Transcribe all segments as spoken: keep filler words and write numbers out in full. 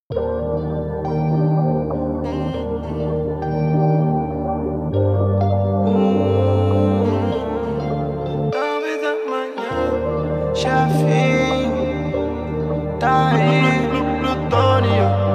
Talvez amanhã já vim, tá aí, Plutônio.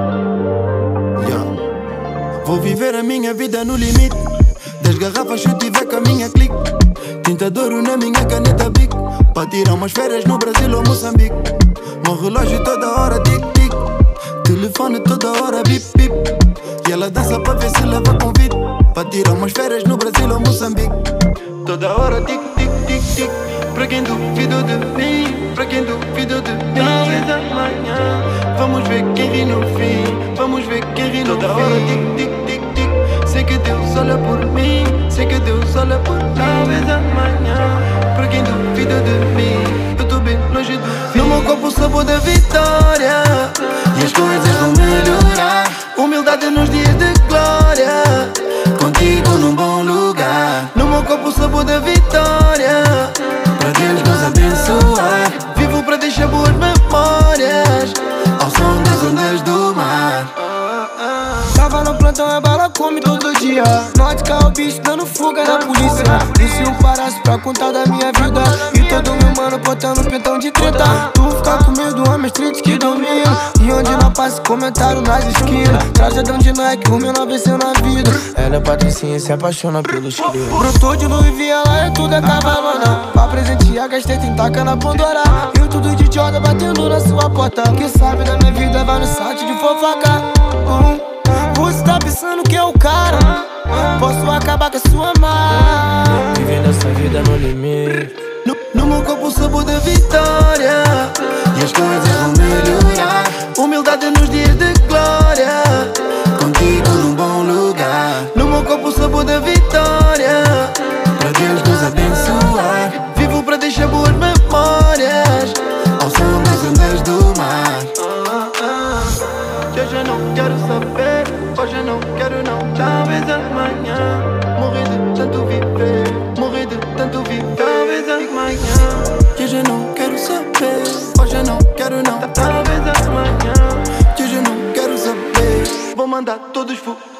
Yeah. Vou viver a minha vida no limite. Das garrafas eu tiver com a minha clique. Tinta de ouro na minha caneta Bic. Pra tirar umas férias no Brasil ou Moçambique. Meu relógio toda hora tic-tic. Telefone toda hora bip-bip. E ela dança pra ver se leva convite. Pra tirar umas férias no Brasil ou Moçambique. Toda hora tic-tic-tic-tic. Pra quem duvidou de mim, pra quem duvidou de mim. Talvez amanhã Vamos ver quem ri no fim. Vamos ver quem ri no fim. Toda hora tic-tic-tic-tic. Sei que Deus olha por mim. Sei que Deus olha por mim. Talvez amanhã Pra quem duvida de mim, eu tô bem longe do fim. No meu corpo o sabor da vitória. E as coisas vão melhorar. Humildade nos dias de glória. Contigo num bom lugar. No meu corpo o sabor da vitória. Pra Deus nos abençoar. Vivo pra deixar boas memórias ao som das ondas do mar. Tava no plantão, a bala come todo dia. Nótica o bicho dando fuga na polícia. E se eu parasse pra contar da minha vida? E todo meu mano botando pentão de treta. Tu ficar com medo, homem street que domina. E onde não passa comentário nas esquinas. Trajadão de Nike, o menor venceu na vida. Ela é patricinha e se apaixona pelos crios. Brotou de Louis V, ela é tudo é cavalona. Pra presentear, gastei trinta na Pandora. E tudo de Jordan batendo na sua porta. Que sabe da minha vida, vai no site de fofoca. Uhum. Você tá pensando que é o cara? Posso acabar com a sua mar. Vivendo essa vida no limite. No, no meu corpo o sabor da vitória. E as coisas vão melhorar. Humildade nos dias de glória. Contigo num bom lugar. No meu corpo o sabor da vitória. Pra Deus nos abençoar. Vivo pra deixar boas memórias ao som das ondas do mar. Hoje eu não quero saber, hoje eu não quero não. Talvez amanhã Morrer de tanto viver, morrer de tanto viver. Talvez amanhã Que hoje eu não quero saber, hoje eu não quero não. Talvez amanhã Que hoje eu não quero saber. Vou mandar todos fu